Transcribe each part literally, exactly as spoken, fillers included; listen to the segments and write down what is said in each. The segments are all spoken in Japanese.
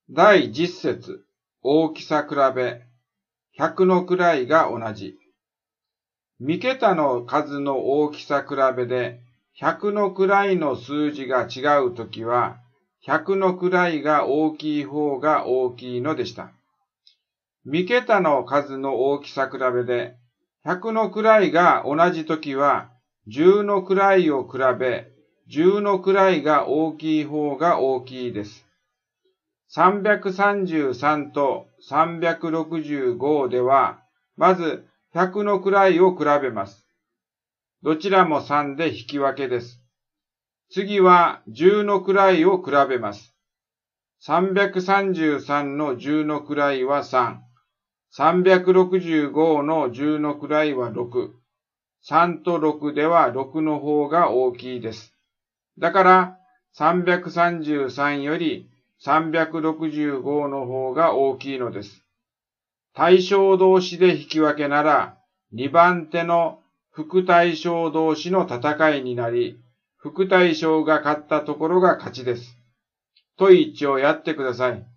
第十節、大きさ比べ、百の位が同じ。三桁の数の大きさ比べで、百の位の数字が違うときは、百の位が大きい方が大きいのでした。三桁の数の大きさ比べで、百の位が同じときは、十の位を比べ、十の位が大きい方が大きいです。さんびゃくさんじゅうさんとさんびゃくろくじゅうごでは、まず百の位を比べます。どちらもさんで引き分けです。次は十の位を比べます。さんびゃくさんじゅうさんの十の位はさん。さんびゃくろくじゅうごの十の位はろく。さんとろくではろくの方が大きいです。だからさんびゃくさんじゅうさんよりさんびゃくろくじゅうごの方が大きいのです。対象同士で引き分けなら、にばん手の副対象同士の戦いになり、副対象が勝ったところが勝ちです。問いいちをやってください。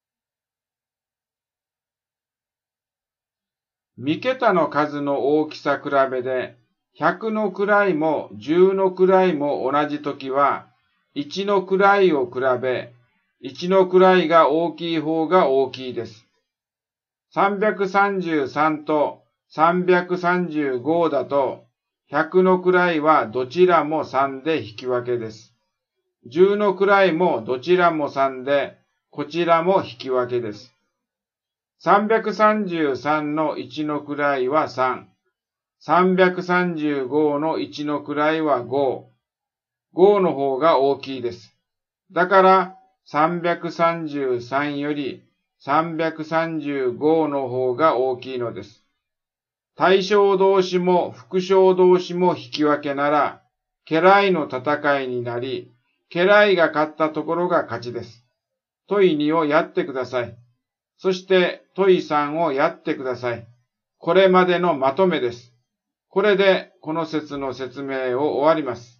三桁の数の大きさ比べで、百の位も十の位も同じときは、一の位を比べ、一の位が大きい方が大きいです。さんびゃくさんじゅうさんとさんびゃくさんじゅうごだと、百の位はどちらもさんで引き分けです。十の位もどちらもさんで、こちらも引き分けです。さんびゃくさんじゅうさんのいちの位はさん。さんびゃくさんじゅうごのいちの位はご。ごの方が大きいです。だから、さんびゃくさんじゅうさんよりさんびゃくさんじゅうごの方が大きいのです。対象同士も副将同士も引き分けなら、家来の戦いになり、家来が勝ったところが勝ちです。問いにをやってください。そして問いさんをやってください。これまでのまとめです。これでこの説の説明を終わります。